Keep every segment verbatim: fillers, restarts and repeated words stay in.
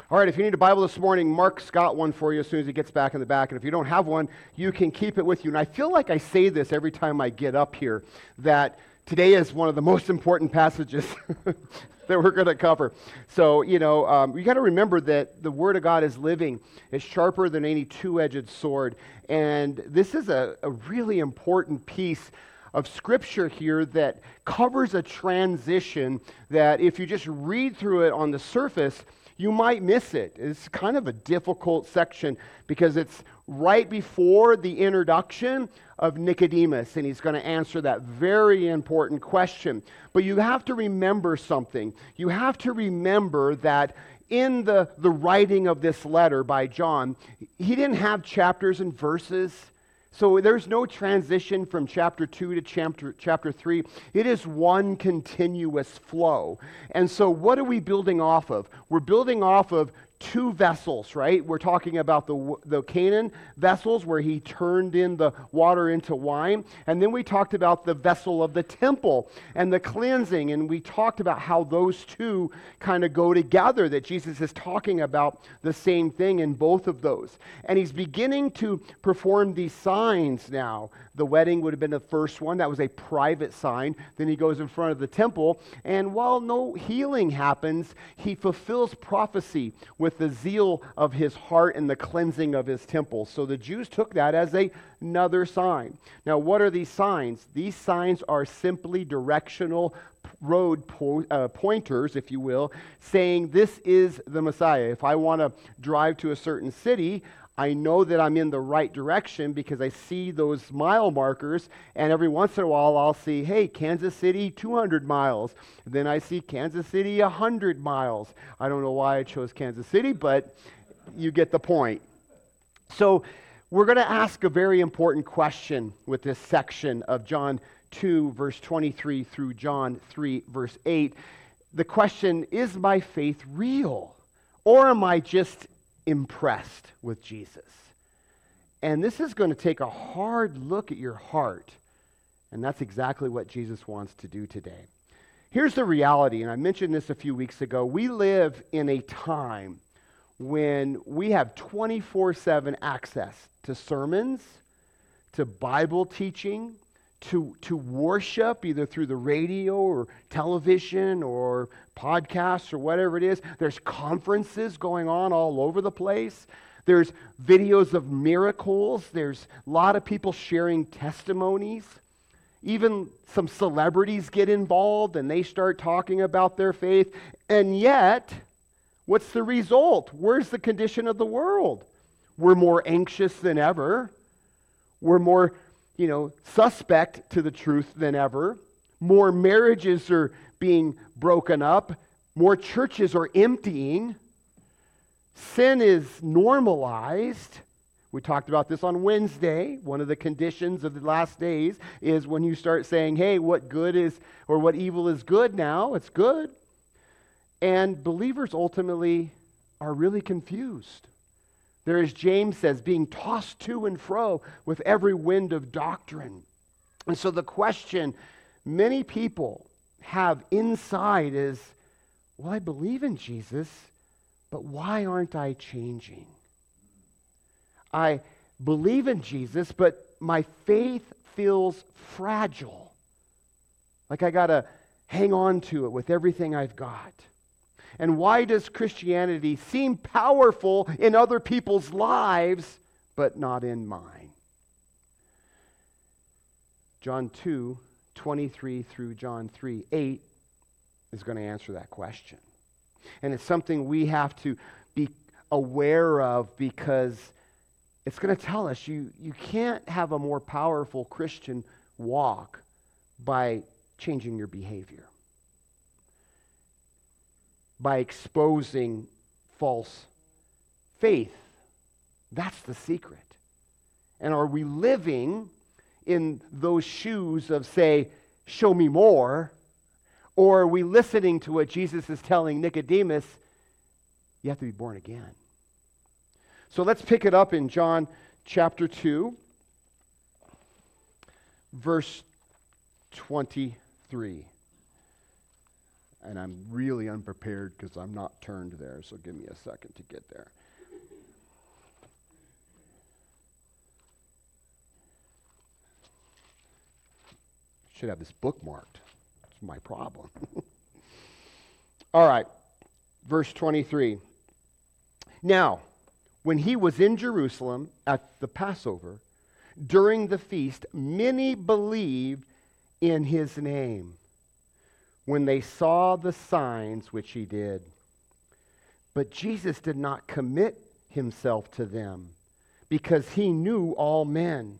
All right, if you need a Bible this morning, Mark's got one for you as soon as he gets back in the back. And if you don't have one, you can keep it with you. And I feel like I say this every time I get up here, that today is one of the most important passages that we're going to cover. So, you know, um, you got to remember that the Word of God is living. It's sharper than any two-edged sword. And this is a, a really important piece of Scripture here that covers a transition that if you just read through it on the surface, you might miss it. It's kind of a difficult section because it's right before the introduction of Nicodemus, and he's going to answer that very important question. But you have to remember something. You have to remember that in the, the writing of this letter by John, he didn't have chapters and verses. So there's no transition from chapter two to chapter, chapter three. It is one continuous flow. And so what are we building off of? We're building off of two vessels, right? We're talking about the, the Canaan vessels where he turned in the water into wine. And then we talked about the vessel of the temple and the cleansing. And we talked about how those two kind of go together, that Jesus is talking about the same thing in both of those. And he's beginning to perform these signs now. The wedding would have been the first one. That was a private sign. Then he goes in front of the temple. And while no healing happens, he fulfills prophecy with the zeal of his heart and the cleansing of his temple. So the Jews took that as a, another sign. Now, what are these signs? These signs are simply directional road po- uh, pointers, if you will, saying this is the Messiah. If I want to drive to a certain city, I know that I'm in the right direction because I see those mile markers, and every once in a while I'll see, hey, Kansas City, two hundred miles. Then I see Kansas City, one hundred miles. I don't know why I chose Kansas City, but you get the point. So we're going to ask a very important question with this section of John two, verse twenty-three through John three, verse eight. The question, is my faith real? Or am I just impressed with Jesus? And this is going to take a hard look at your heart. And that's exactly what Jesus wants to do today. Here's the reality, and I mentioned this a few weeks ago. We live in a time when we have twenty-four seven access to sermons, to Bible teaching, to, to worship, either through the radio or television or podcasts or whatever it is. There's conferences going on all over the place. There's videos of miracles. There's a lot of people sharing testimonies. Even some celebrities get involved and they start talking about their faith. And yet, what's the result? Where's the condition of the world? We're more anxious than ever. We're more you know, suspect to the truth than ever. More marriages are being broken up. More churches are emptying. Sin is normalized. We talked about this on Wednesday. One of the conditions of the last days is when you start saying, hey, what good is, or what evil is good now, it's good. And believers ultimately are really confused. There, as James says, being tossed to and fro with every wind of doctrine. And so the question many people have inside is, well, I believe in Jesus, but why aren't I changing? I believe in Jesus, but my faith feels fragile. Like I got to hang on to it with everything I've got. And why does Christianity seem powerful in other people's lives, but not in mine? John two, twenty-three through John three, eight is going to answer that question. And it's something we have to be aware of because it's going to tell us you, you can't have a more powerful Christian walk by changing your behavior, by exposing false faith. That's the secret. And are we living in those shoes of, say, show me more? Or are we listening to what Jesus is telling Nicodemus? You have to be born again. So let's pick it up in John chapter two, verse twenty-three. And I'm really unprepared because I'm not turned there, so give me a second to get there. Should have this bookmarked. That's my problem. All right, verse twenty-three. Now, when he was in Jerusalem at the Passover, during the feast, many believed in his name when they saw the signs which he did. But Jesus did not commit himself to them, because he knew all men,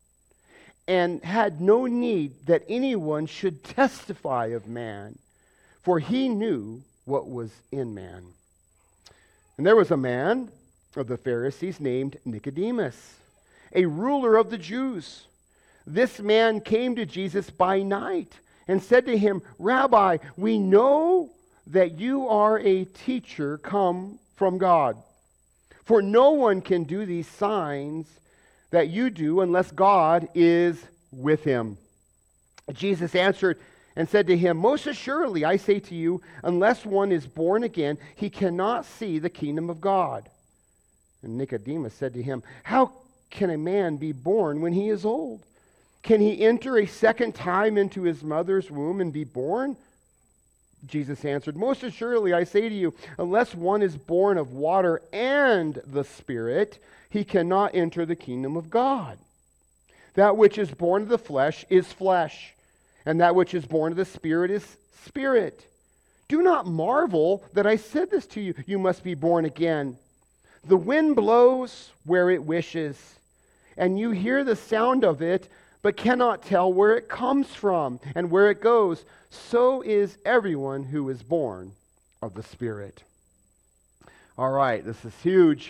and had no need that anyone should testify of man, for he knew what was in man. And there was a man of the Pharisees named Nicodemus, a ruler of the Jews. This man came to Jesus by night and said to him, Rabbi, we know that you are a teacher come from God. For no one can do these signs that you do unless God is with him. Jesus answered and said to him, Most assuredly, I say to you, unless one is born again, he cannot see the kingdom of God. And Nicodemus said to him, How can a man be born when he is old? Can he enter a second time into his mother's womb and be born? Jesus answered, Most assuredly, I say to you, unless one is born of water and the Spirit, he cannot enter the kingdom of God. That which is born of the flesh is flesh, and that which is born of the Spirit is spirit. Do not marvel that I said this to you. You must be born again. The wind blows where it wishes, and you hear the sound of it, but cannot tell where it comes from and where it goes. So is everyone who is born of the Spirit. All right, this is huge.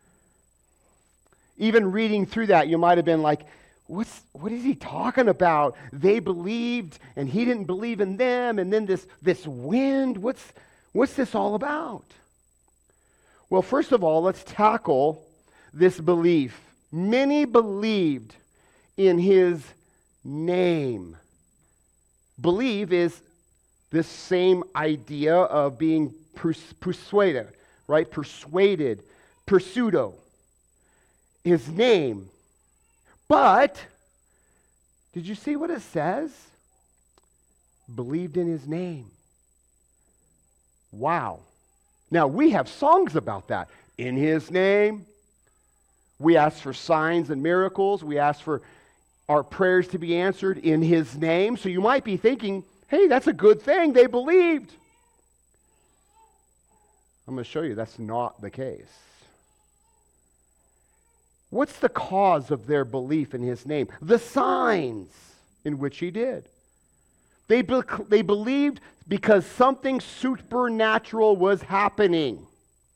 Even reading through that, you might have been like, What's, what is he talking about? They believed, and he didn't believe in them, and then this, this wind, what's, what's this all about? Well, first of all, let's tackle this belief. Many believed in his name. Believe is this same idea of being pers- persuaded, right? Persuaded, pursudo. His name. But, did you see what it says? Believed in his name. Wow. Now, we have songs about that. In his name. We ask for signs and miracles. We ask for our prayers to be answered in his name. So you might be thinking, hey, that's a good thing. They believed. I'm going to show you that's not the case. What's the cause of their belief in his name? The signs in which he did. They, be- they believed because something supernatural was happening.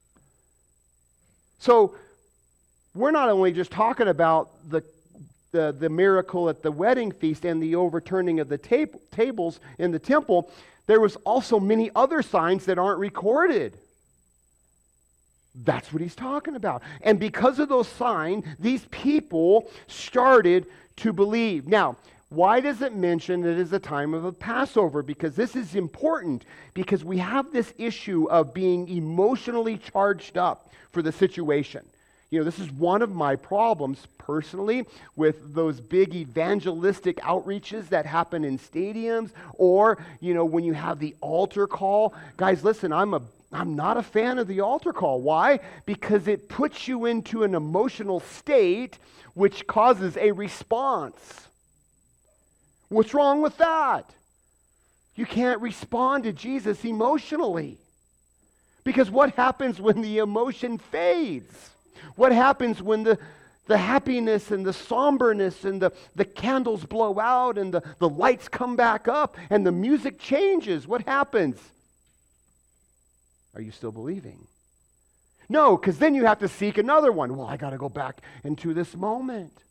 So, we're not only just talking about the, the, the miracle at the wedding feast and the overturning of the tab- tables in the temple. There was also many other signs that aren't recorded. That's what he's talking about. And because of those signs, these people started to believe. Now, why does it mention that it is the time of the Passover? Because this is important, because we have this issue of being emotionally charged up for the situation. You know, this is one of my problems personally with those big evangelistic outreaches that happen in stadiums, or, you know, when you have the altar call. Guys, listen, I'm a I'm not a fan of the altar call. Why? Because it puts you into an emotional state which causes a response. What's wrong with that? You can't respond to Jesus emotionally. Because what happens when the emotion fades? What happens when the, the happiness and the somberness and the, the candles blow out and the, the lights come back up and the music changes? What happens? Are you still believing? No, because then you have to seek another one. Well, I got to go back into this moment.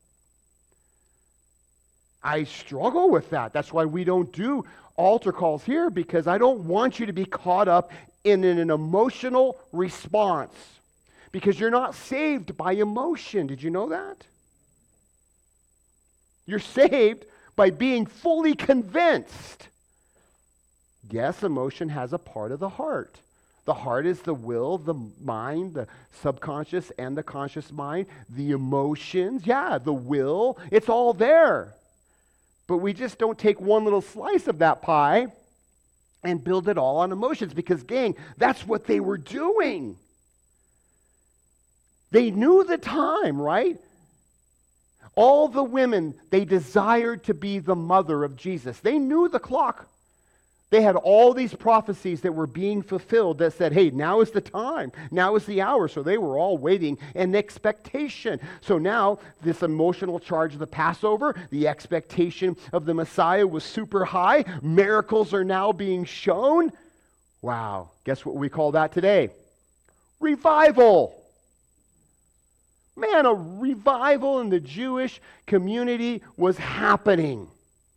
I struggle with that. That's why we don't do altar calls here, because I don't want you to be caught up in an emotional response. Because you're not saved by emotion. Did you know that? You're saved by being fully convinced Yes, emotion has a part of the heart. The heart is the will, the mind, the subconscious and the conscious mind, the emotions, yeah, the will, it's all there. But we just don't take one little slice of that pie and build it all on emotions because, gang, that's what they were doing. They knew the time, right? All the women, they desired to be the mother of Jesus. They knew the clock. They had all these prophecies that were being fulfilled that said, hey, now is the time. Now is the hour. So they were all waiting in expectation. So now this emotional charge of the Passover, the expectation of the Messiah was super high. Miracles are now being shown. Wow. Guess what we call that today? Revival. Man, a revival in the Jewish community was happening.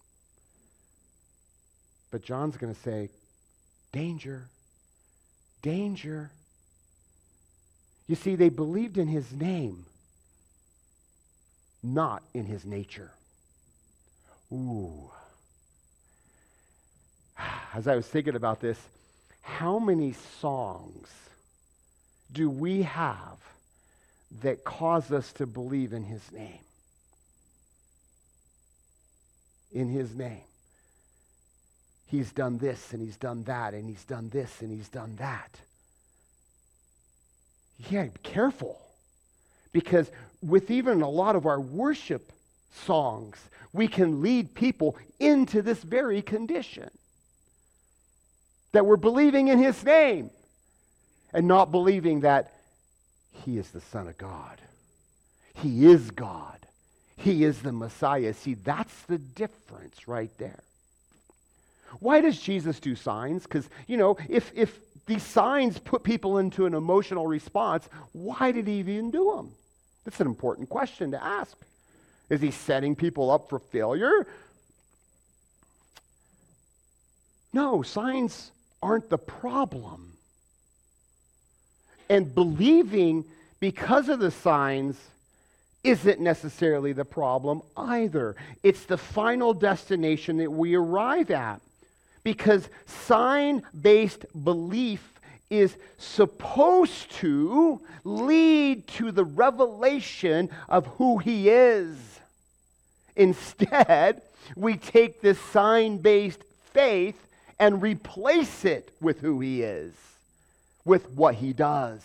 But John's going to say, danger, danger. You see, they believed in his name, not in his nature. Ooh. As I was thinking about this, how many songs do we have that cause us to believe in his name? In his name. He's done this, and he's done that, and he's done this, and he's done that. Yeah, be careful. Because with even a lot of our worship songs, we can lead people into this very condition. That we're believing in his name, and not believing that he is the Son of God. He is God. He is the Messiah. See, that's the difference right there. Why does Jesus do signs? Because, you know, if, if these signs put people into an emotional response, why did he even do them? That's an important question to ask. Is he setting people up for failure? No, signs aren't the problem. And believing because of the signs isn't necessarily the problem either. It's the final destination that we arrive at. Because sign-based belief is supposed to lead to the revelation of who he is. Instead, we take this sign-based faith and replace it with who he is, with what he does.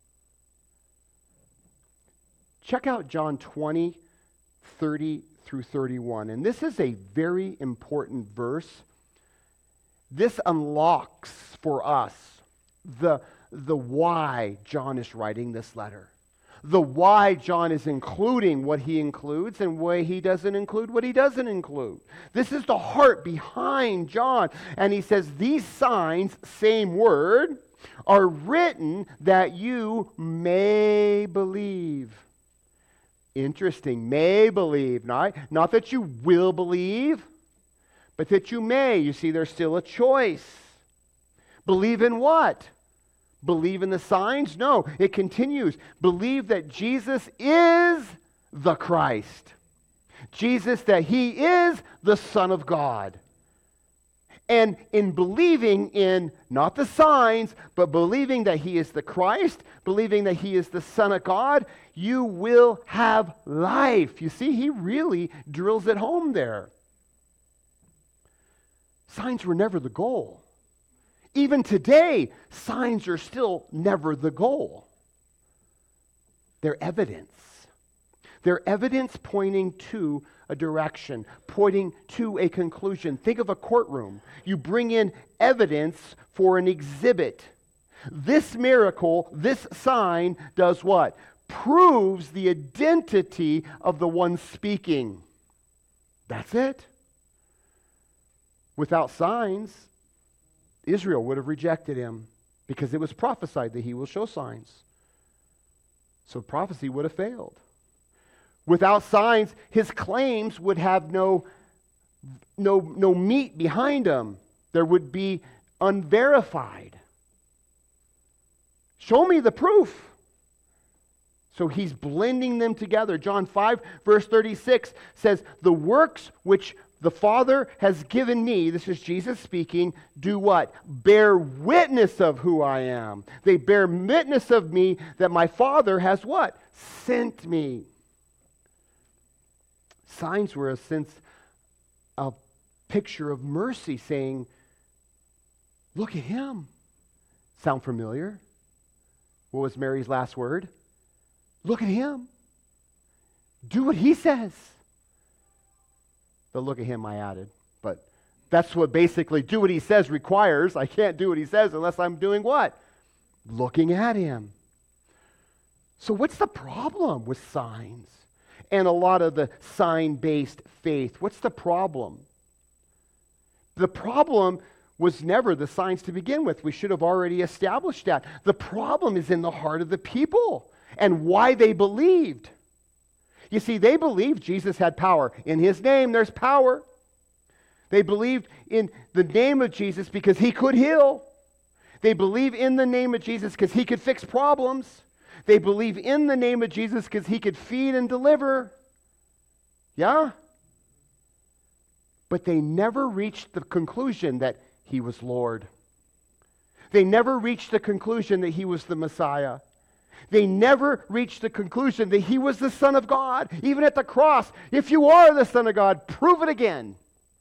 Check out John twenty, thirty through thirty-one. And this is a very important verse. This unlocks for us the, the why John is writing this letter. The why John is including what he includes and why he doesn't include what he doesn't include. This is the heart behind John. And he says, these signs, same word, are written that you may believe. Interesting. May believe. Not, not that you will believe, but that you may. You see, there's still a choice. Believe in what? Believe in the signs? No, it continues. Believe that Jesus is the Christ. Jesus, that he is the Son of God. And in believing in not the signs, but believing that he is the Christ, believing that he is the Son of God, you will have life. You see, he really drills it home there. Signs were never the goal. Even today, signs are still never the goal. They're evidence. They're evidence pointing to a direction, pointing to a conclusion. Think of a courtroom. You bring in evidence for an exhibit. This miracle, this sign, does what? Proves the identity of the one speaking. That's it. Without signs, Israel would have rejected him because it was prophesied that he will show signs. So prophecy would have failed. Without signs, his claims would have no, no, no meat behind them. There would be unverified. Show me the proof. So he's blending them together. John five, verse thirty-six says, the works which the Father has given me, this is Jesus speaking, do what? Bear witness of who I am. They bear witness of me that my Father has what? Sent me. Signs were a sense, a picture of mercy, saying, look at him. Sound familiar? What was Mary's last word? Look at him. Do what he says. But look at him, I added. But that's what basically do what he says requires. I can't do what he says unless I'm doing what? Looking at him. So what's the problem with signs and a lot of the sign-based faith? What's the problem? The problem was never the signs to begin with. We should have already established that. The problem is in the heart of the people and why they believed. You see, they believed Jesus had power. In his name, there's power. They believed in the name of Jesus because he could heal. They believe in the name of Jesus because he could fix problems. They believe in the name of Jesus because he could feed and deliver. Yeah? But they never reached the conclusion that he was Lord. They never reached the conclusion that he was the Messiah. They never reached the conclusion that he was the Son of God. Even at the cross, if you are the Son of God, prove it again.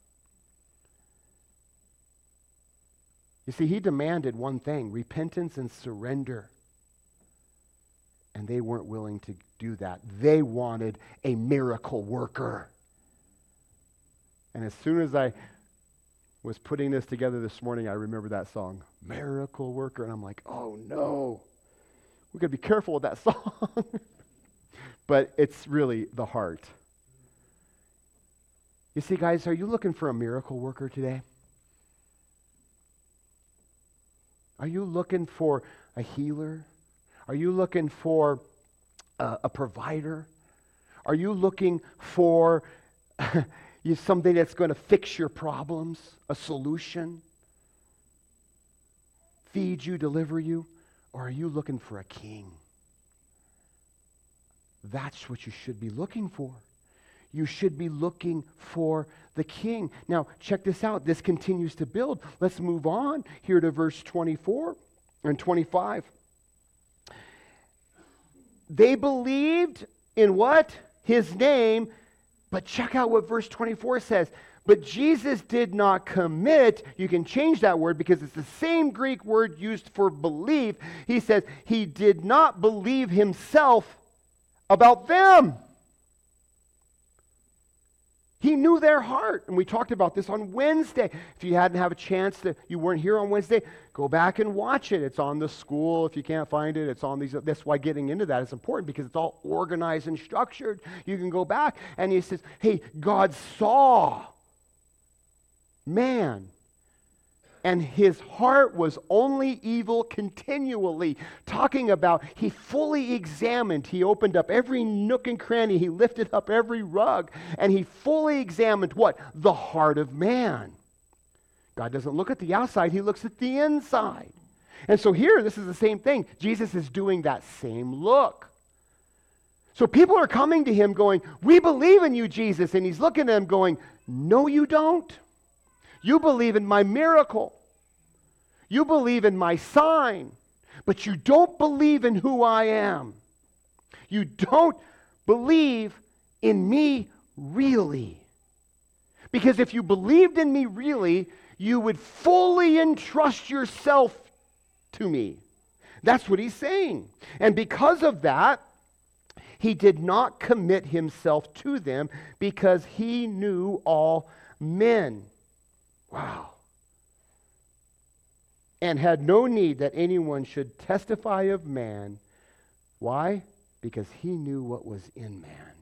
You see, he demanded one thing, repentance and surrender. And they weren't willing to do that. They wanted a miracle worker. And as soon as I was putting this together this morning, I remember that song, Miracle Worker. And I'm like, oh no, we've got to be careful with that song. But it's really the heart. You see, guys, are you looking for a miracle worker today? Are you looking for a healer? Are you looking for a, a provider? Are you looking for you something that's going to fix your problems, a solution, feed you, deliver you? Or are you looking for a king? That's what you should be looking for. You should be looking for the king. Now, check this out. This continues to build. Let's move on here to verse twenty-four and twenty-five. They believed in what? His name. But check out what verse twenty-four says. But Jesus did not commit. You can change that word because it's the same Greek word used for believe. He says he did not believe himself about them. He knew their heart. And we talked about this on Wednesday. If you hadn't had a chance to, you weren't here on Wednesday, go back and watch it. It's on the school. If you can't find it, it's on these. That's why getting into that is important because it's all organized and structured. You can go back and he says, hey, God saw man. And his heart was only evil continually. Talking about he fully examined. He opened up every nook and cranny. He lifted up every rug. And he fully examined what? The heart of man. God doesn't look at the outside. He looks at the inside. And so here, this is the same thing. Jesus is doing that same look. So people are coming to him going, we believe in you, Jesus. And he's looking at them going, no, you don't. You believe in my miracle. You believe in my sign. But you don't believe in who I am. You don't believe in me really. Because if you believed in me really, you would fully entrust yourself to me. That's what he's saying. And because of that, he did not commit himself to them because he knew all men. Wow. And had no need that anyone should testify of man. Why? Because he knew what was in man.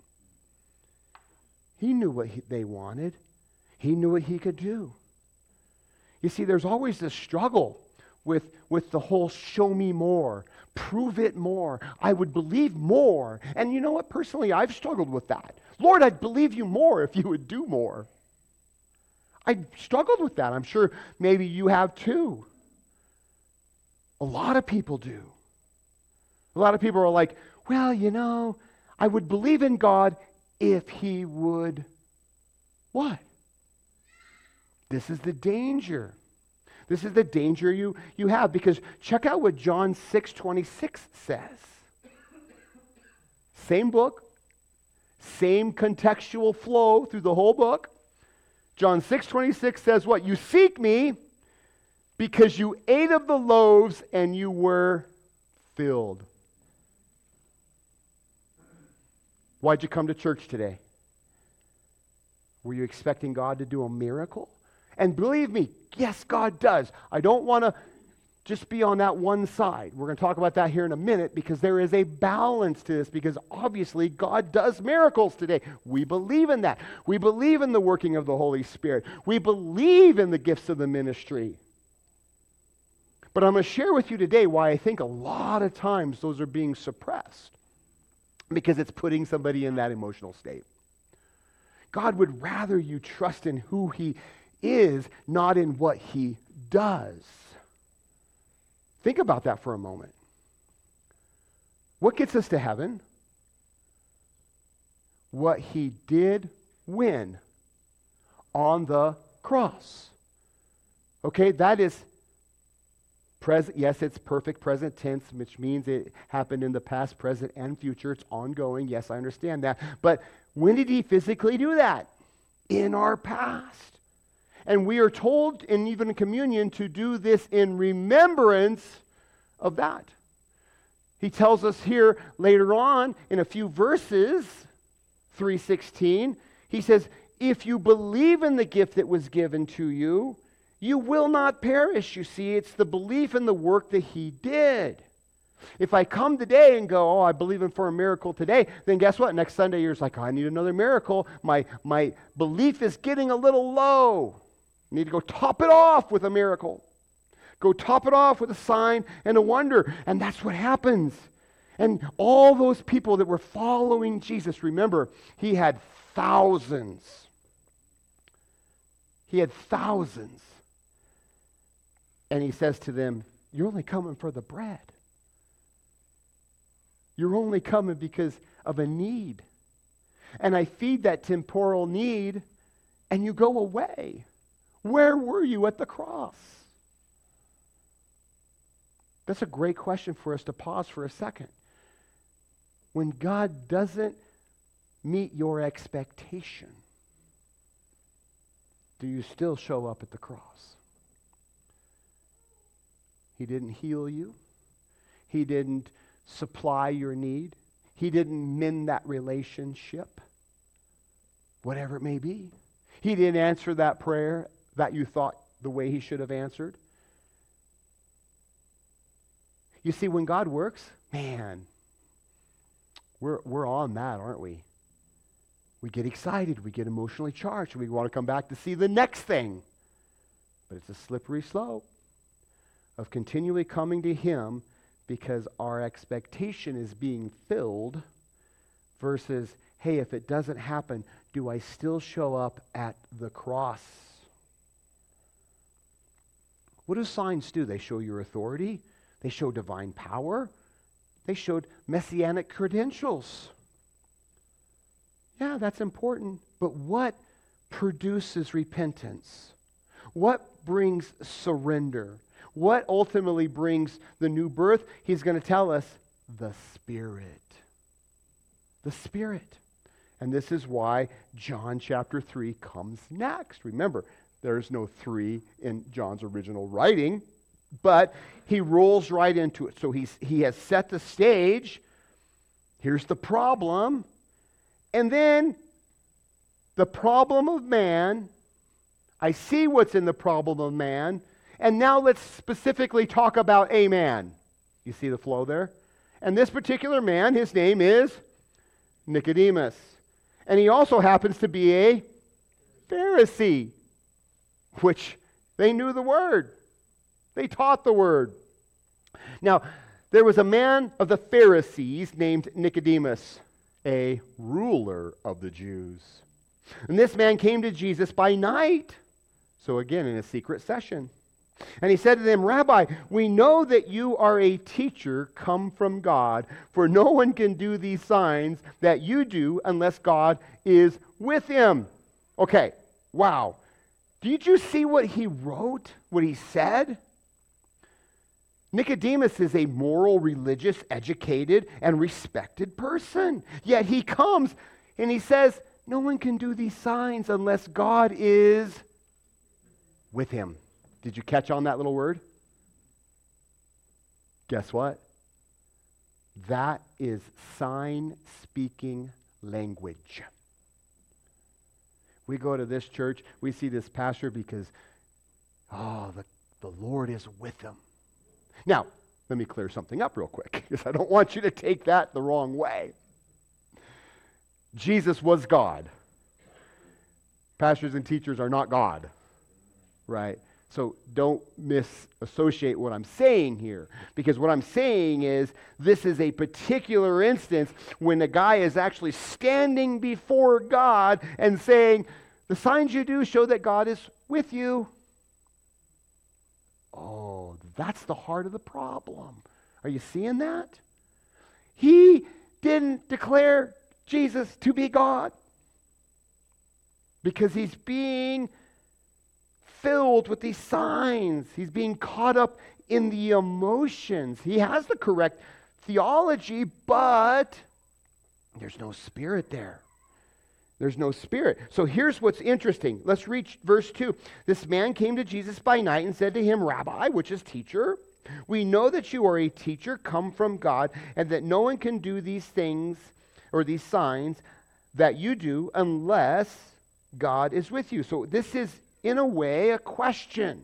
He knew what he, they wanted. He knew what he could do. You see, there's always this struggle with, with the whole show me more, prove it more. I would believe more. And you know what? Personally, I've struggled with that. Lord, I'd believe you more if you would do more. I struggled with that. I'm sure maybe you have too. A lot of people do. A lot of people are like, well, you know, I would believe in God if he would what? This is the danger. This is the danger you, you have, because check out what John six twenty-six says. Same book, same contextual flow through the whole book. John six twenty-six says what? You seek me because you ate of the loaves and you were filled. Why'd you come to church today? Were you expecting God to do a miracle? And believe me, yes, God does. I don't want to just be on that one side. We're going to talk about that here in a minute, because there is a balance to this, because obviously God does miracles today. We believe in that. We believe in the working of the Holy Spirit. We believe in the gifts of the ministry. But I'm going to share with you today why I think a lot of times those are being suppressed, because it's putting somebody in that emotional state. God would rather you trust in who He is, not in what He does. Think about that for a moment. What gets us to heaven? What He did when? On the cross. Okay, that is present. Yes, it's perfect present tense, which means it happened in the past, present, and future. It's ongoing. Yes, I understand that. But when did He physically do that? In our past. And we are told, and even in communion, to do this in remembrance of that. He tells us here later on in a few verses, three sixteen, he says, if you believe in the gift that was given to you, you will not perish. You see, it's the belief in the work that He did. If I come today and go, oh, I believe in for a miracle today, then guess what? Next Sunday, you're just like, oh, I need another miracle. My, my belief is getting a little low. You need to go top it off with a miracle. Go top it off with a sign and a wonder. And that's what happens. And all those people that were following Jesus, remember, He had thousands. He had thousands. And He says to them, you're only coming for the bread. You're only coming because of a need. And I feed that temporal need, and you go away. Where were you at the cross? That's a great question for us to pause for a second. When God doesn't meet your expectation, do you still show up at the cross? He didn't heal you. He didn't supply your need. He didn't mend that relationship, whatever it may be. He didn't answer that prayer that you thought the way He should have answered. You see, when God works, man, we're, we're on that, aren't we? We get excited. We get emotionally charged. We want to come back to see the next thing. But it's a slippery slope of continually coming to Him because our expectation is being filled versus, hey, if it doesn't happen, do I still show up at the cross? What do signs do? They show your authority. They show divine power. They showed messianic credentials. Yeah, that's important. But what produces repentance? What brings surrender? What ultimately brings the new birth? He's going to tell us the Spirit. The Spirit. And this is why John chapter three comes next. Remember, there's no three in John's original writing, but he rolls right into it. So he's, he has set the stage. Here's the problem. And then the problem of man. I see what's in the problem of man. And now let's specifically talk about a man. You see the flow there? And this particular man, his name is Nicodemus. And he also happens to be a Pharisee, which they knew the word. They taught the word. Now, there was a man of the Pharisees named Nicodemus, a ruler of the Jews. And this man came to Jesus by night. So again, in a secret session. And he said to them, Rabbi, we know that you are a teacher come from God, for no one can do these signs that you do unless God is with him. Okay, wow. Did you see what he wrote, what he said? Nicodemus is a moral, religious, educated, and respected person. Yet he comes and he says, no one can do these signs unless God is with him. Did you catch on that little word? Guess what? That is sign-speaking language. We go to this church, we see this pastor because, oh, the, the Lord is with him. Now, let me clear something up real quick, because I don't want you to take that the wrong way. Jesus was God. Pastors and teachers are not God, right? So don't misassociate what I'm saying here, because what I'm saying is this is a particular instance when a guy is actually standing before God and saying, the signs you do show that God is with you. Oh, that's the heart of the problem. Are you seeing that? He didn't declare Jesus to be God because he's being filled with these signs. He's being caught up in the emotions. He has the correct theology, but there's no spirit there. There's no spirit. So here's what's interesting. Let's reach verse two. This man came to Jesus by night and said to him, Rabbi, which is teacher, we know that you are a teacher come from God, and that no one can do these things or these signs that you do unless God is with you. So this is, in a way, a question.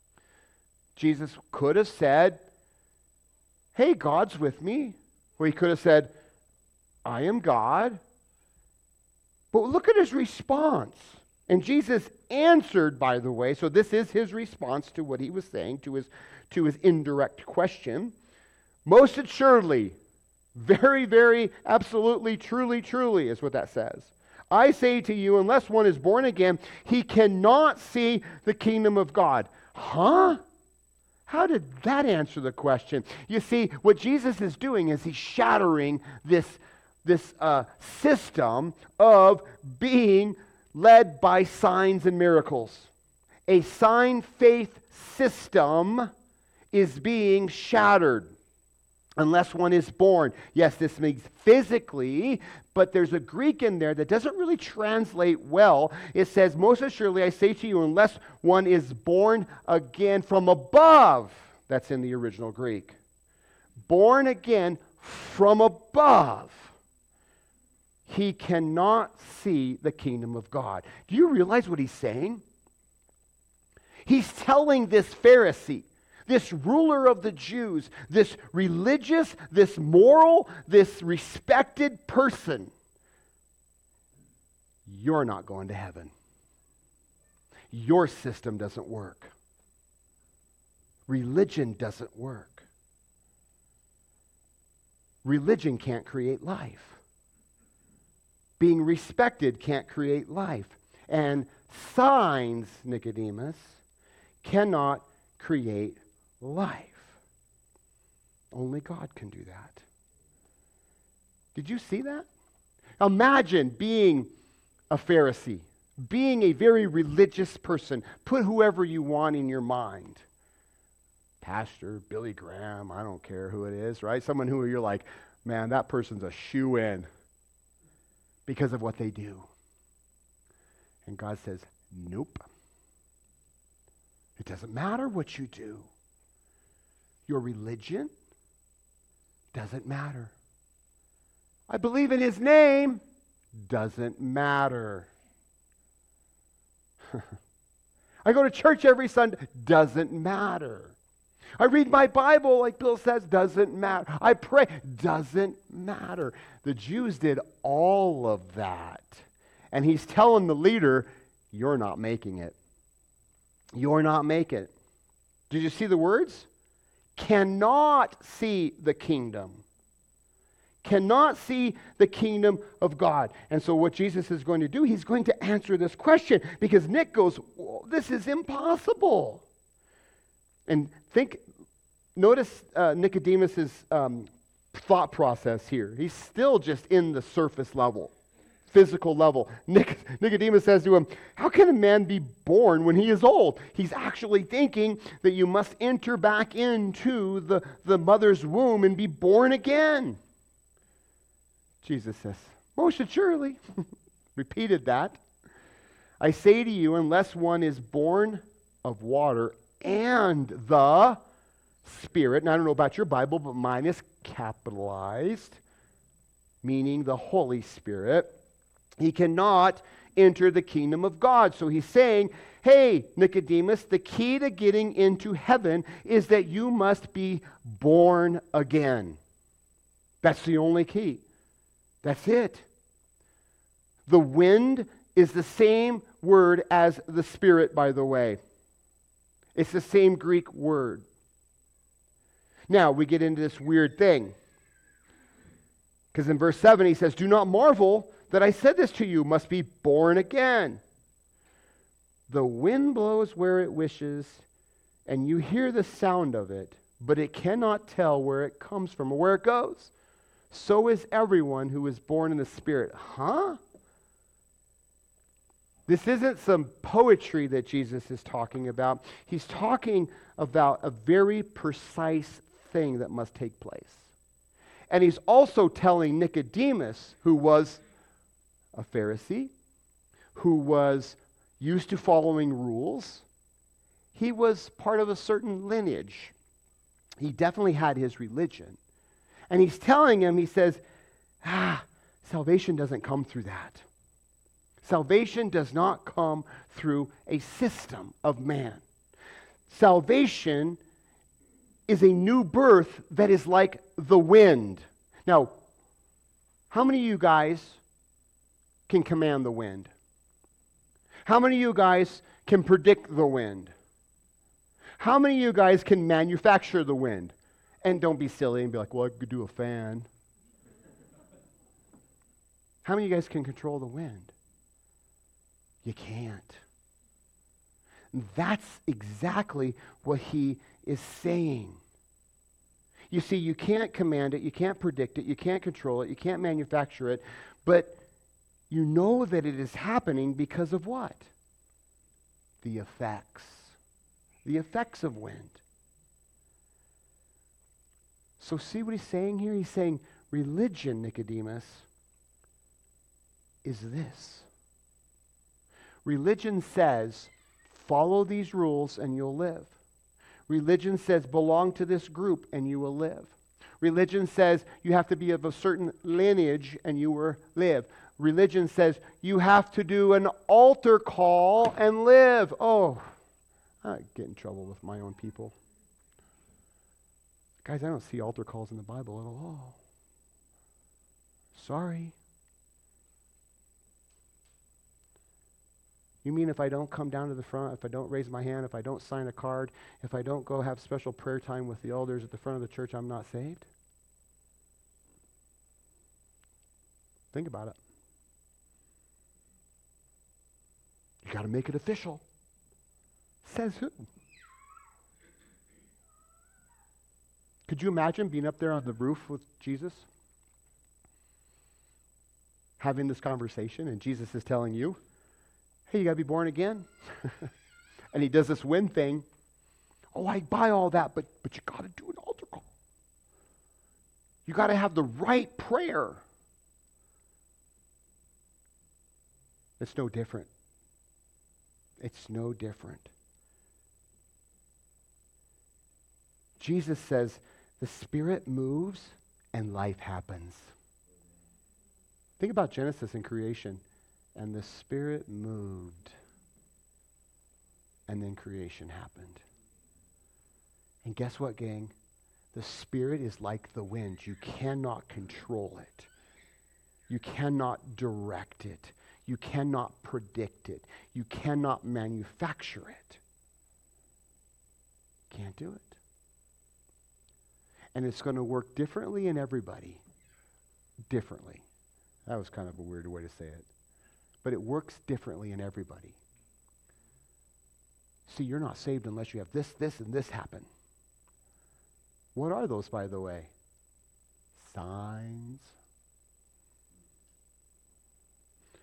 Jesus could have said, hey, God's with me. Or he could have said, I am God. But look at his response. And Jesus answered, by the way, so this is his response to what he was saying, to his, to his indirect question. Most assuredly, very, very, absolutely, truly, truly is what that says. I say to you, unless one is born again, he cannot see the kingdom of God. Huh? How did that answer the question? You see, what Jesus is doing is he's shattering this, this uh, system of being led by signs and miracles. A sign faith system is being shattered. Unless one is born. Yes, this means physically, but there's a Greek in there that doesn't really translate well. It says, most assuredly I say to you, unless one is born again from above. That's in the original Greek. Born again from above. He cannot see the kingdom of God. Do you realize what he's saying? He's telling this Pharisee, this ruler of the Jews, this religious, this moral, this respected person, you're not going to heaven. Your system doesn't work. Religion doesn't work. Religion can't create life. Being respected can't create life. And signs, Nicodemus, cannot create life. Only God can do that. Did you see that? Imagine being a Pharisee, being a very religious person. Put whoever you want in your mind. Pastor, Billy Graham, I don't care who it is, right? Someone who you're like, man, that person's a shoo-in because of what they do. And God says, nope. It doesn't matter what you do. Your religion doesn't matter. I believe in his name doesn't matter. I go to church every Sunday doesn't matter. I read my Bible, like Bill says, doesn't matter. I pray, doesn't matter. The Jews did all of that. And he's telling the leader, you're not making it. You're not making it. Did you see the words? Cannot see the kingdom. Cannot see the kingdom of God. And so what Jesus is going to do, he's going to answer this question because Nick goes, well, this is impossible. And think, notice uh, Nicodemus's um, thought process here. He's still just in the surface level, physical level. Nic- Nicodemus says to him, how can a man be born when he is old? He's actually thinking that you must enter back into the, the mother's womb and be born again. Jesus says, most assuredly, repeated that. I say to you, unless one is born of water and the Spirit, and I don't know about your Bible, but mine is capitalized, meaning the Holy Spirit, he cannot enter the kingdom of God. So he's saying, hey, Nicodemus, the key to getting into heaven is that you must be born again. That's the only key. That's it. The wind is the same word as the Spirit, by the way. It's the same Greek word. Now, we get into this weird thing. Because in verse seven, he says, do not marvel that I said this to you, must be born again. The wind blows where it wishes, and you hear the sound of it, but it cannot tell where it comes from or where it goes. So is everyone who is born in the Spirit. Huh? This isn't some poetry that Jesus is talking about. He's talking about a very precise thing that must take place. And he's also telling Nicodemus, who was a Pharisee, who was used to following rules, he was part of a certain lineage. He definitely had his religion. And he's telling him, he says, ah, salvation doesn't come through that. Salvation does not come through a system of man. Salvation is a new birth that is like the wind. Now, how many of you guys can command the wind? How many of you guys can predict the wind? How many of you guys can manufacture the wind? And don't be silly and be like, well, I could do a fan. How many of you guys can control the wind? You can't. And that's exactly what he is saying. You see, you can't command it, you can't predict it, you can't control it, you can't manufacture it, but you know that it is happening because of what? The effects. The effects of wind. So see what he's saying here? He's saying religion, Nicodemus, is this. Religion says, follow these rules and you'll live. Religion says, belong to this group and you will live. Religion says, you have to be of a certain lineage and you will live. Religion says, you have to do an altar call and live. Oh, I get in trouble with my own people. Guys, I don't see altar calls in the Bible at all. Sorry. You mean if I don't come down to the front, if I don't raise my hand, if I don't sign a card, if I don't go have special prayer time with the elders at the front of the church, I'm not saved? Think about it. You got to make it official. Says who? Could you imagine being up there on the roof with Jesus? Having this conversation, and Jesus is telling you, hey, you got to be born again. And he does this wind thing. Oh, I buy all that, but, but you got to do an altar call. You got to have the right prayer. It's no different. It's no different. Jesus says, the Spirit moves and life happens. Think about Genesis and creation. And the Spirit moved. And then creation happened. And guess what, gang? The Spirit is like the wind. You cannot control it. You cannot direct it. You cannot predict it. You cannot manufacture it. Can't do it. And it's going to work differently in everybody. Differently. That was kind of a weird way to say it. But it works differently in everybody. See, you're not saved unless you have this, this, and this happen. What are those, by the way? Signs.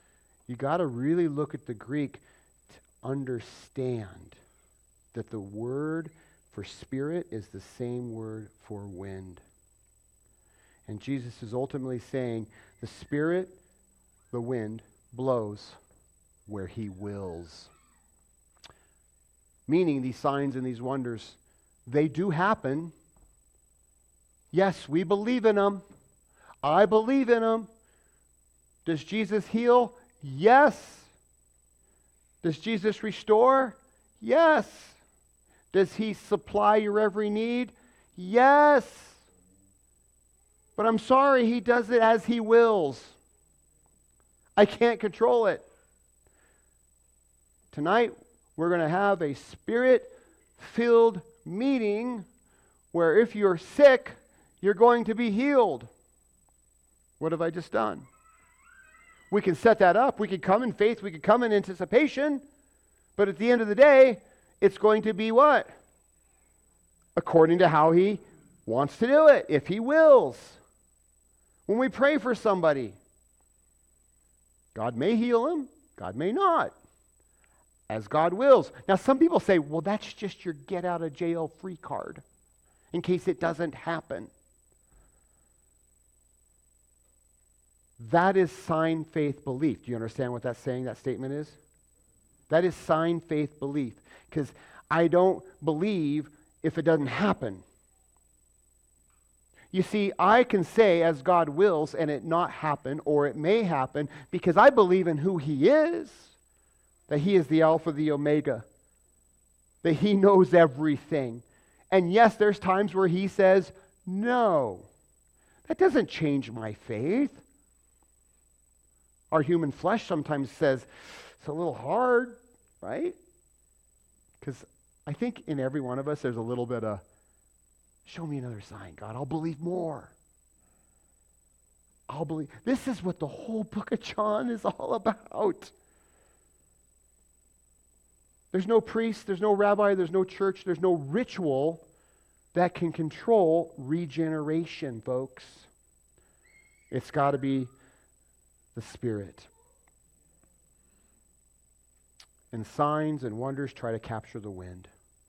You got to really look at the Greek to understand that the word for spirit is the same word for wind. And Jesus is ultimately saying the spirit, the wind, blows where he wills. Meaning these signs and these wonders, they do happen. Yes, we believe in them. I believe in them. Does Jesus heal? Yes. Does Jesus restore? Yes. Does he supply your every need? Yes. But I'm sorry, he does it as he wills. I can't control it. Tonight, we're going to have a spirit-filled meeting where if you're sick, you're going to be healed. What have I just done? We can set that up. We could come in faith. We could come in anticipation. But at the end of the day, it's going to be what? According to how he wants to do it, if he wills. When we pray for somebody, God may heal him, God may not, as God wills. Now, some people say, well, that's just your get out of jail free card in case it doesn't happen. That is sign, faith, belief. Do you understand what that's saying, that statement is? That is sign, faith, belief. Because I don't believe if it doesn't happen. You see, I can say as God wills and it not happen, or it may happen, because I believe in who he is. That he is the Alpha, the Omega. That he knows everything. And yes, there's times where he says, no. That doesn't change my faith. Our human flesh sometimes says, it's a little hard, right? Because I think in every one of us there's a little bit of, show me another sign, God. I'll believe more. I'll believe. This is what the whole book of John is all about. There's no priest, there's no rabbi, there's no church, there's no ritual that can control regeneration, folks. It's got to be the Spirit. And signs and wonders try to capture the wind.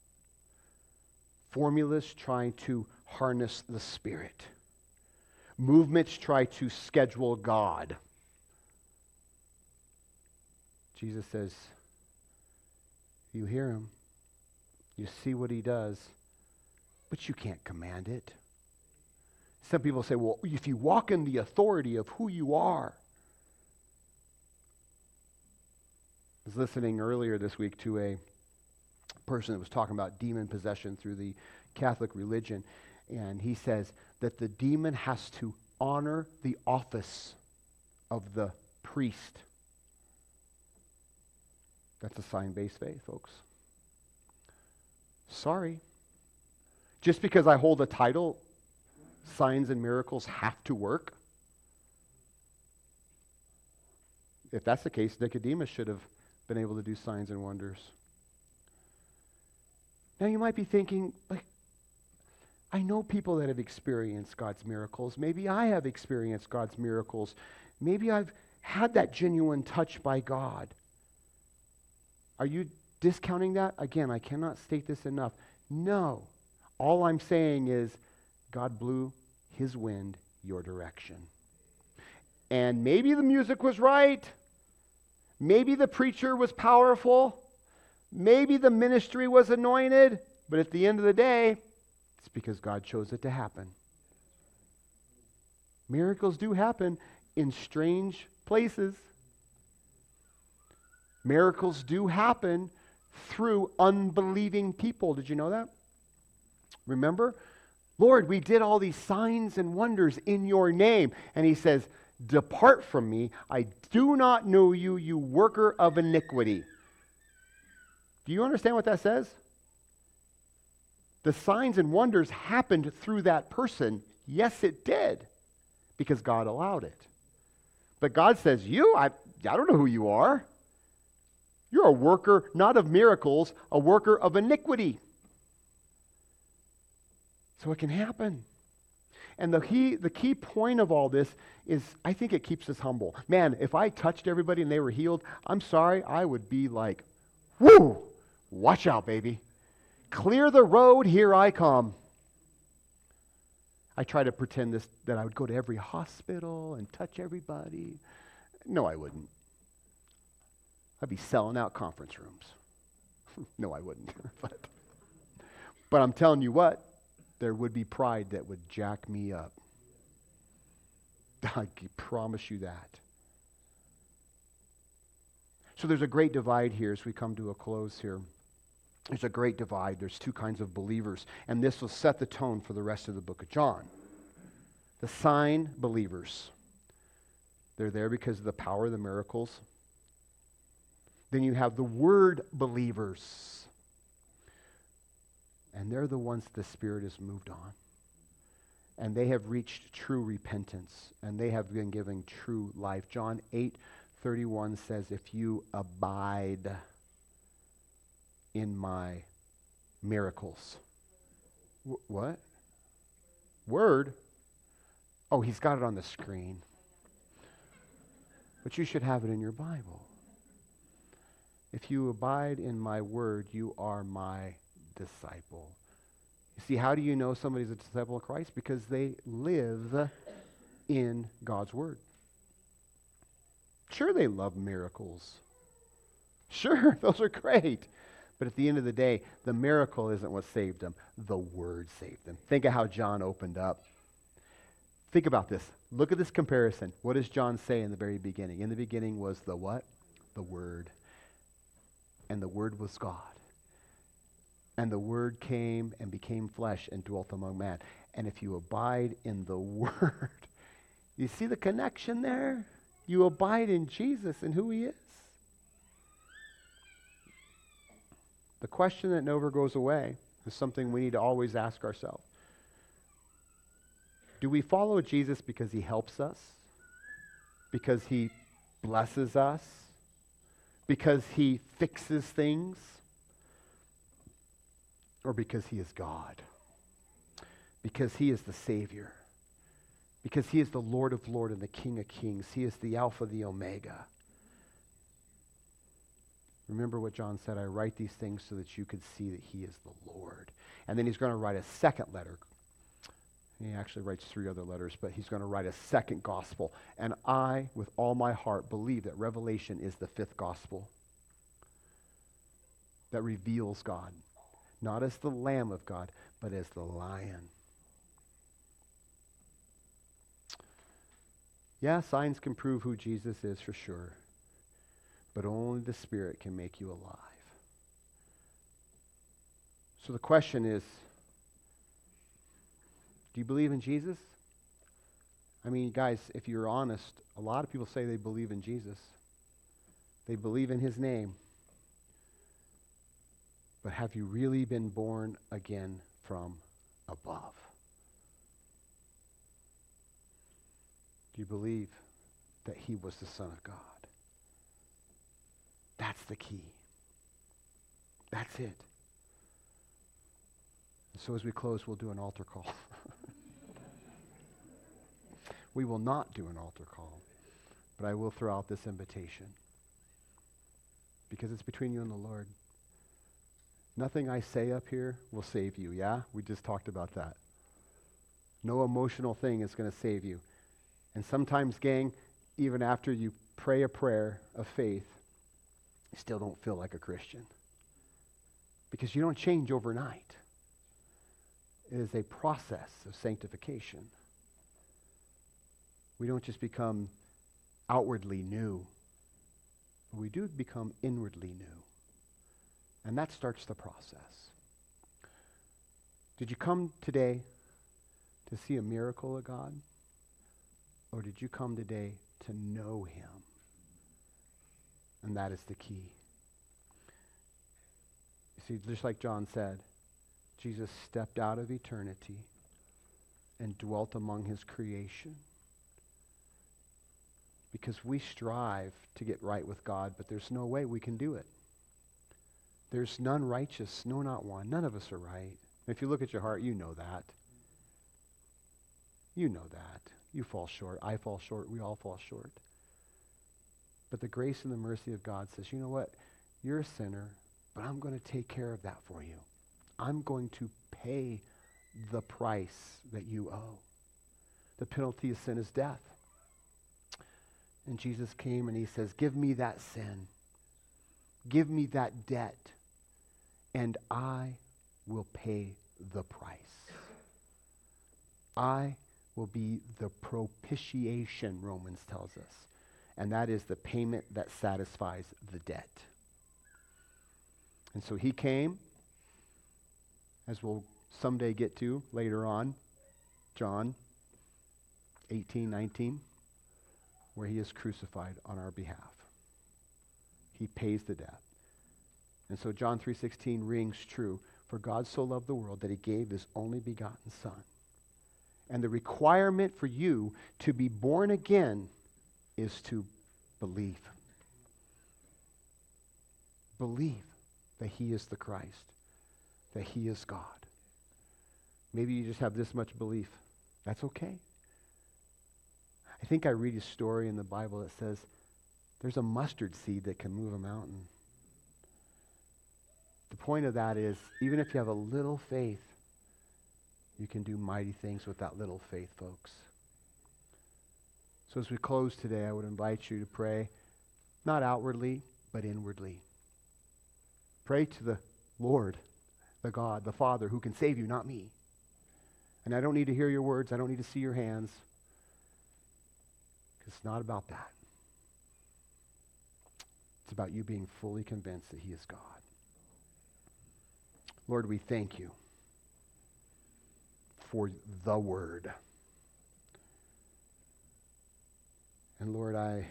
Formulas try to harness the Spirit. Movements try to schedule God. Jesus says, you hear him, you see what he does, but you can't command it. Some people say, well, if you walk in the authority of who you are. I was listening earlier this week to a person that was talking about demon possession through the Catholic religion, and he says that the demon has to honor the office of the priest. That's a sign-based faith, folks. Sorry. Just because I hold a title, signs and miracles have to work. If that's the case, Nicodemus should have been able to do signs and wonders. Now you might be thinking, like, I know people that have experienced God's miracles. Maybe I have experienced God's miracles. Maybe I've had that genuine touch by God. Are you discounting that? Again, I cannot state this enough. No. All I'm saying is God blew his wind your direction. And maybe the music was right. Maybe the preacher was powerful. Maybe the ministry was anointed. But at the end of the day, it's because God chose it to happen. Miracles do happen in strange places. Miracles do happen through unbelieving people. Did you know that? Remember? Lord, we did all these signs and wonders in your name. And he says, depart from me. I do not know you, you worker of iniquity. Do you understand what that says? The signs and wonders happened through that person. Yes, it did. Because God allowed it. But God says, you, I, I don't know who you are. You're a worker, not of miracles, a worker of iniquity. So it can happen. And the key, the key point of all this is I think it keeps us humble. Man, if I touched everybody and they were healed, I'm sorry, I would be like, whoo, watch out, baby. Clear the road, here I come. I try to pretend this that I would go to every hospital and touch everybody. No, I wouldn't. I'd be selling out conference rooms. No, I wouldn't. but, but I'm telling you what, there would be pride that would jack me up. I can promise you that. So there's a great divide here as we come to a close here. There's a great divide. There's two kinds of believers. And this will set the tone for the rest of the book of John. The sign believers. They're there because of the power of the miracles. Then you have the word believers. And they're the ones the Spirit has moved on. And they have reached true repentance. And they have been given true life. John eight thirty-one says, if you abide in my miracles. W- what? Word? Oh, he's got it on the screen. But you should have it in your Bible. If you abide in my word, you are my disciple. You see, how do you know somebody's a disciple of Christ? Because they live in God's word. Sure, they love miracles. Sure, those are great. But at the end of the day, the miracle isn't what saved them. The word saved them. Think of how John opened up. Think about this. Look at this comparison. What does John say in the very beginning? In the beginning was the what? The Word. And the Word was God. And the Word came and became flesh and dwelt among men. And if you abide in the Word, you see the connection there? You abide in Jesus and who He is. The question that never goes away is something we need to always ask ourselves. Do we follow Jesus because He helps us? Because He blesses us? Because He fixes things? Or because He is God? Because He is the Savior? Because He is the Lord of Lords and the King of Kings? He is the Alpha, the Omega. Remember what John said, I write these things so that you could see that He is the Lord. And then he's going to write a second letter. He actually writes three other letters, but he's going to write a second gospel. And I, with all my heart, believe that Revelation is the fifth gospel that reveals God. Not as the Lamb of God, but as the Lion. Yeah, signs can prove who Jesus is for sure. But only the Spirit can make you alive. So the question is, do you believe in Jesus? I mean, guys, if you're honest, a lot of people say they believe in Jesus. They believe in His name. But have you really been born again from above? Do you believe that He was the Son of God? That's the key. That's it. And so as we close, we'll do an altar call. We will not do an altar call, but I will throw out this invitation because it's between you and the Lord. Nothing I say up here will save you, yeah? We just talked about that. No emotional thing is going to save you. And sometimes, gang, even after you pray a prayer of faith, you still don't feel like a Christian because you don't change overnight. It is a process of sanctification. We don't just become outwardly new, but we do become inwardly new. And that starts the process. Did you come today to see a miracle of God? Or did you come today to know Him? And that is the key. You see, just like John said, Jesus stepped out of eternity and dwelt among His creation. Because we strive to get right with God, but there's no way we can do it. There's none righteous, no, not one. None of us are right. If you look at your heart, you know that. You know that. You fall short. I fall short. We all fall short. But the grace and the mercy of God says, you know what? You're a sinner, but I'm going to take care of that for you. I'm going to pay the price that you owe. The penalty of sin is death. And Jesus came and he says, give me that sin. Give me that debt. And I will pay the price. I will be the propitiation, Romans tells us. And that is the payment that satisfies the debt. And so he came, as we'll someday get to later on, John eighteen, nineteen, where he is crucified on our behalf. He pays the debt. And so John three sixteen rings true. For God so loved the world that he gave his only begotten Son. And the requirement for you to be born again is to believe. Believe that he is the Christ, that he is God. Maybe you just have this much belief. That's okay. I think I read a story in the Bible that says there's a mustard seed that can move a mountain. The point of that is, even if you have a little faith, you can do mighty things with that little faith, folks. So as we close today, I would invite you to pray, not outwardly, but inwardly. Pray to the Lord, the God, the Father, who can save you, not me. And I don't need to hear your words. I don't need to see your hands. Because it's not about that. It's about you being fully convinced that he is God. Lord, we thank you for the Word. And Lord, I,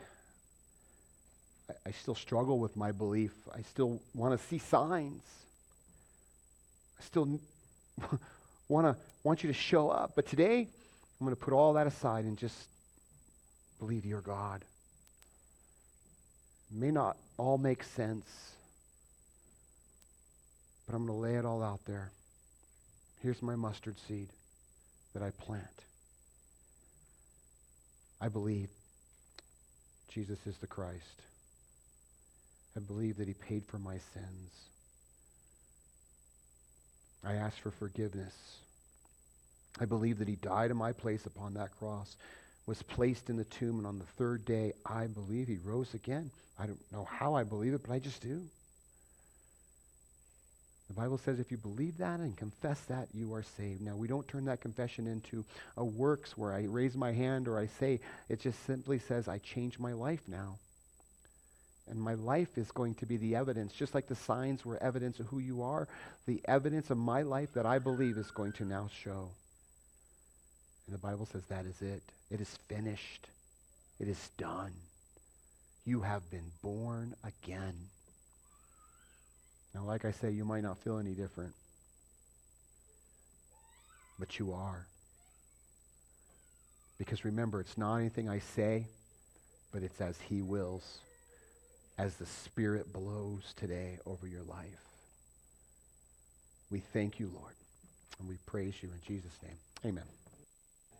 I still struggle with my belief. I still want to see signs. I still want to want you to show up. But today, I'm going to put all that aside and just believe you're God. It may not all make sense, but I'm going to lay it all out there. Here's my mustard seed that I plant. I believe Jesus is the Christ. I believe that he paid for my sins. I ask for forgiveness. I believe that he died in my place upon that cross, was placed in the tomb, and on the third day, I believe he rose again. I don't know how I believe it, but I just do. The Bible says if you believe that and confess that, you are saved. Now, we don't turn that confession into a works where I raise my hand or I say. It just simply says, I change my life now. And my life is going to be the evidence, just like the signs were evidence of who you are. The evidence of my life that I believe is going to now show. And the Bible says that is it. It is finished. It is done. You have been born again. Now, like I say, you might not feel any different, but you are. Because remember, it's not anything I say, but it's as he wills, as the Spirit blows today over your life. We thank you, Lord, and we praise you in Jesus' name. Amen.